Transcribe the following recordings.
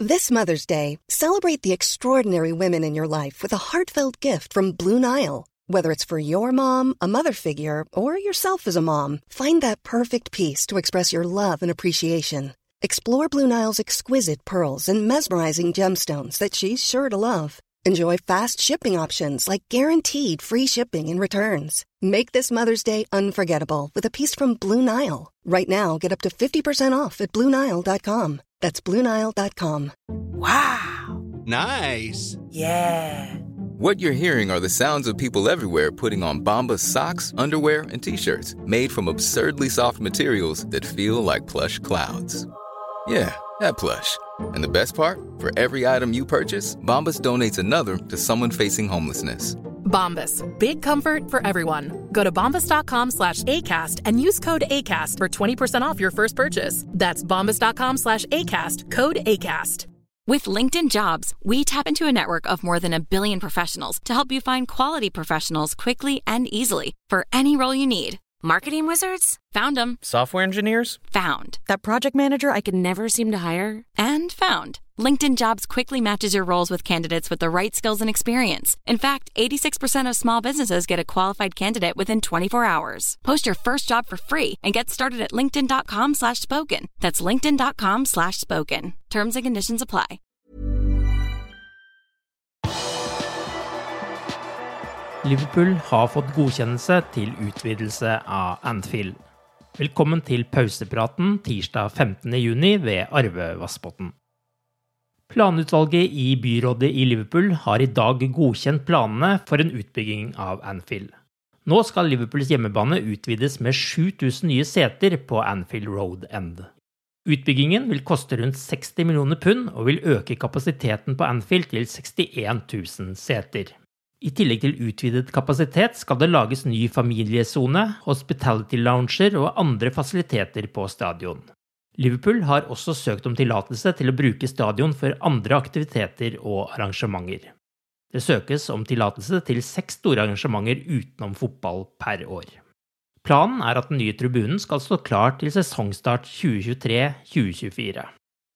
This Mother's Day, celebrate the extraordinary women in your life with a heartfelt gift from Blue Nile. Whether it's for your mom, a mother figure, or yourself as a mom, find that perfect piece to express your love and appreciation. Explore Blue Nile's exquisite pearls and mesmerizing gemstones that she's sure to love. Enjoy fast shipping options like guaranteed free shipping and returns. Make this Mother's Day unforgettable with a piece from Blue Nile. Right now, get up to 50% off at BlueNile.com. That's BlueNile.com. Wow. Nice. Yeah. What you're hearing are the sounds of people everywhere putting on Bombas socks, underwear, and T-shirts made from absurdly soft materials that feel like plush clouds. Yeah, that plush. And the best part? For every item you purchase, Bombas donates another to someone facing homelessness. Bombas. Big comfort for everyone. Go to bombas.com/ACAST and use code ACAST for 20% off your first purchase. That's bombas.com/ACAST. Code ACAST. With LinkedIn Jobs, we tap into a network of more than 1 billion professionals to help you find quality professionals quickly and easily for any role you need. Marketing wizards? Found them. Software engineers? Found. That project manager I could never seem to hire? And found. LinkedIn Jobs quickly matches your roles with candidates with the right skills and experience. In fact, 86% of small businesses get a qualified candidate within 24 hours. Post your first job for free and get started at linkedin.com/spoken. That's linkedin.com/spoken. Terms and conditions apply. Liverpool har fått godkjennelse til utvidelse av Anfield. Velkommen til pausepraten tirsdag 15. juni ved Arve Vassbotn. Planutvalget i byrådet i Liverpool har i dag godkjent planene for en utbygging av Anfield. Nå skal Liverpools hjemmebane utvides med 7000 nye seter på Anfield Road End. Utbyggingen vil koste rundt 60 millioner pund og vil øke kapasiteten på Anfield til 61 000 seter. I tillegg til utvidet kapasitet skal det lages ny familiezone, hospitality lounger og andre fasiliteter på stadion. Liverpool har også søkt om tillatelse til å bruke stadion for andre aktiviteter og arrangementer. Det søkes om tillatelse til 6 store arrangementer utenom fotball per år. Planen er at den nye tribunen skal stå klar til sesongstart 2023-2024.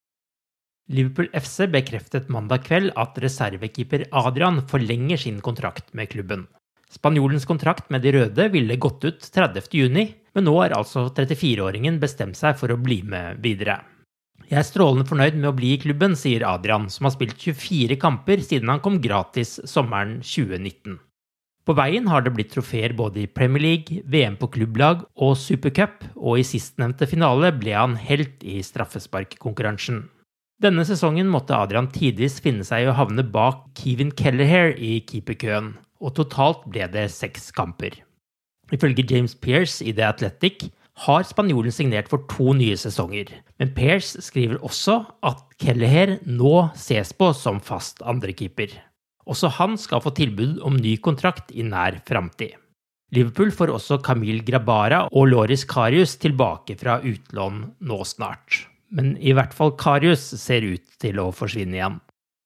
Liverpool FC bekreftet mandag kveld at reservekeeper Adrian forlenger sin kontrakt med klubben. Spanjolens kontrakt med de røde ville gått ut 30. juni, men nå har altså 34-åringen bestemt seg for å bli med videre. Jeg er strålende fornøyd med å bli i klubben, sier Adrian, som har spilt 24 kamper siden han kom gratis sommeren 2019. På veien har det blitt trofeer både i Premier League, VM på klubblag og Supercup, og i sistnevnte finale ble han helt i straffesparkkonkurransen. Denne sesongen måtte Adrian tidvis finne seg i å havne bak Kevin Kelleher i keeperkøen, og totalt ble det 6 kamper. Ifølge James Pearce i The Athletic har spanjolen signert for 2 nye sesonger, men Pearce skriver også at Kelleher nå ses på som fast andrekeeper. Også han skal få tilbud om ny kontrakt i nær fremtid. Liverpool får også Camille Grabara og Loris Karius tilbake fra utlån nå snart. Men i hvert fall Karius ser ut til å forsvinne igjen.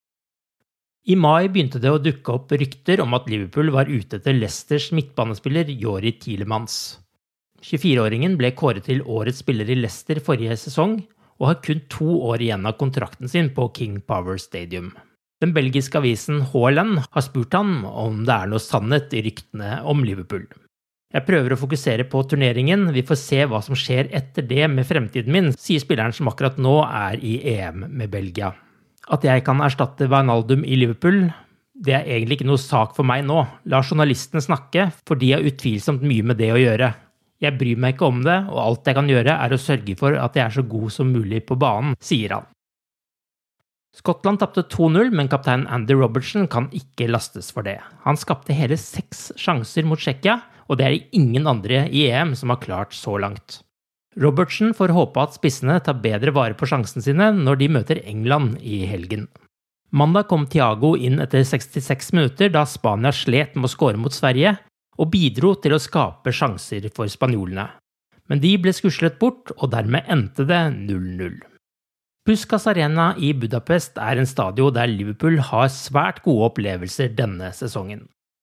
I mai begynte det å dukke opp rykter om at Liverpool var ute etter Leicesters midtbanespiller Jori Tielemans. 24-åringen ble kåret til årets spiller i Leicester forrige sesong, og har kun 2 år igjen av kontrakten sin på King Power Stadium. Den belgiske avisen HLN har spurt ham om det er noe sannhet i ryktene om Liverpool. Jeg prøver å fokusere på turneringen, vi får se hva som skjer etter det med fremtiden min, sier spilleren som akkurat nå er i EM med Belgia. At jeg kan erstatte Wijnaldum i Liverpool, det er egentlig ikke noe sak for meg nå. La journalistene snakke, for de har utvilsomt mye med det å gjøre. Jeg bryr meg ikke om det, og alt jeg kan gjøre er å sørge for at jeg er så god som mulig på banen, sier han. Skottland tapte 2-0, men kaptein Andy Robertson kan ikke lastes for det. Han skapte hele 6 sjanser mot Tsjekkia, og det er ingen andre i EM som har klart så langt. Robertson får håpe at spissene tar bedre vare på sjansene sine når de møter England i helgen. Mandag kom Thiago inn etter 66 minutter da Spania slet med å skåre mot Sverige, og bidro til å skape sjanser for spanjolene. Men de ble skuslet bort, og dermed endte det 0-0. Puskas Arena i Budapest er en stadion der Liverpool har svært gode opplevelser denne sesongen.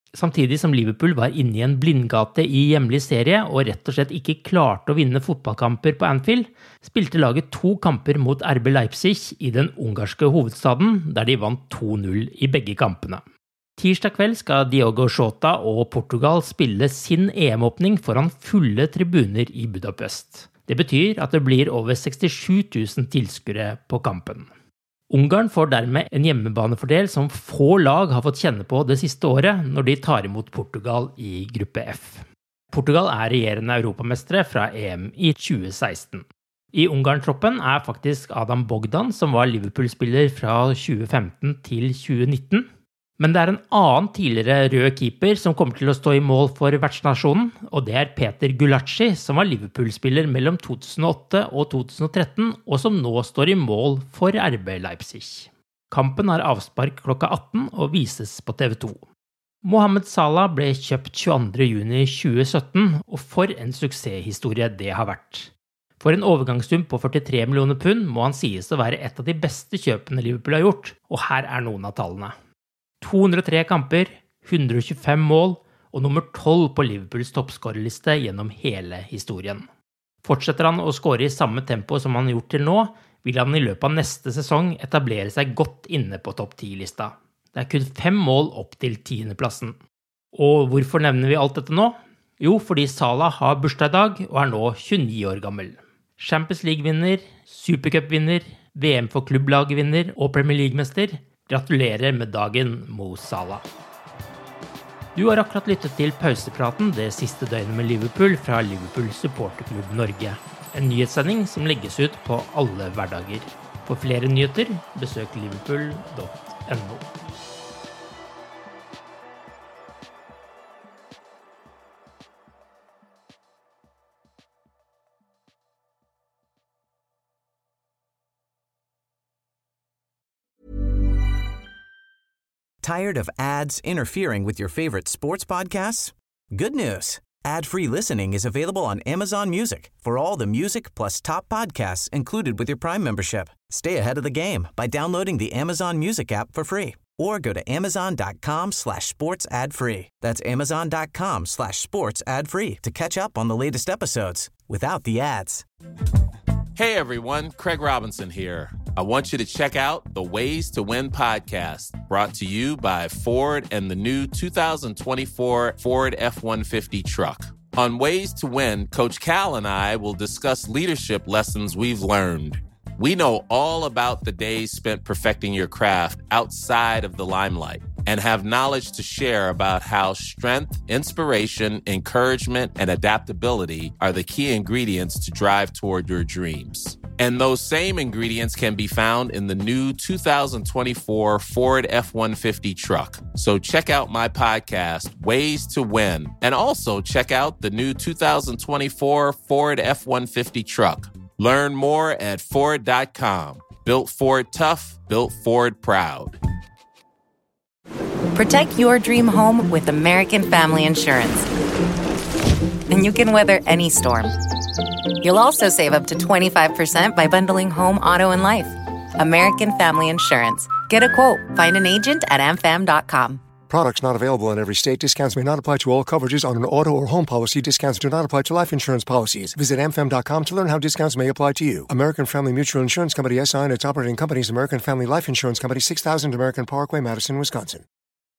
Samtidig som Liverpool var inne i en blindgate i hjemlig serie og rett og slett ikke klarte å vinne fotballkamper på Anfield, spilte laget 2 kamper mot RB Leipzig i den ungarske hovedstaden, der de vant 2-0 i begge kampene. Tirsdag kveld skal Diogo Jota og Portugal spille sin EM-åpning foran fulle tribuner i Budapest. Det betyr at det blir over 67 000 tilskuere på kampen. Ungarn får dermed en hjemmebanefordel som få lag har fått kjenne på det siste året når de tar imot Portugal i gruppe F. Portugal er regjerende europamestere fra EM i 2016. I Ungarn-troppen er faktisk Adam Bogdan, som var Liverpool-spiller fra 2015 til 2019. Men det er en annen tidligere rød keeper som kommer til å stå i mål for vertsnasjonen, og det er Peter Gulacsi, som var Liverpool-spiller mellom 2008 og 2013, og som nå står i mål for RB Leipzig. Kampen har avspark klokka 18 og vises på TV 2. Mohamed Salah ble kjøpt 22. juni 2017, og for en suksesshistorie det har vært. For en overgangssum på 43 millioner pund må han sies å være et av de beste kjøpene Liverpool har gjort, og her er noen av tallene. 203 kamper, 125 mål og nummer 12 på Liverpools toppskårerliste gjennom hele historien. Fortsetter han å skåre i samme tempo som han har gjort til nå, vil han i løpet av neste sesong etablere seg godt inne på topp 10-lista. Det er kun 5 mål opp til 10. Og hvorfor nevner vi alt dette nå? Jo, fordi Salah har bursdag i dag og er nå 29 år gammel. Champions League-vinner, Supercup-vinner, VM for klubblag-vinner og Premier League-mester. Gratulerer med dagen, Mo Salah. Du har akkurat lyttet til pausepraten det siste døgnet med Liverpool fra Liverpool Supporterklubb Norge. En nyhetssending som legges ut på alle hverdager. For flere nyheter, besøk liverpool.no. Tired of ads interfering with your favorite sports podcasts? Good news. Ad-free listening is available on Amazon Music for all the music plus top podcasts included with your Prime membership. Stay ahead of the game by downloading the Amazon Music app for free or go to amazon.com/sports ad-free. That's amazon.com/sports ad-free to catch up on the latest episodes without the ads. Hey everyone, Craig Robinson here. I want you to check out the Ways to Win podcast, brought to you by Ford and the new 2024 Ford F-150 truck. On Ways to Win, Coach Cal and I will discuss leadership lessons we've learned. We know all about the days spent perfecting your craft outside of the limelight and have knowledge to share about how strength, inspiration, encouragement, and adaptability are the key ingredients to drive toward your dreams. And those same ingredients can be found in the new 2024 Ford F-150 truck. So check out my podcast, Ways to Win, and also check out the new 2024 Ford F-150 truck. Learn more at Ford.com. Built Ford tough, built Ford proud. Protect your dream home with American Family Insurance. And you can weather any storm. You'll also save up to 25% by bundling home, auto, and life. American Family Insurance. Get a quote. Find an agent at amfam.com. Products not available in every state. Discounts may not apply to all coverages on an auto or home policy. Discounts do not apply to life insurance policies. Visit amfam.com to learn how discounts may apply to you. American Family Mutual Insurance Company, SI, and its operating companies, American Family Life Insurance Company, 6000 American Parkway, Madison, Wisconsin.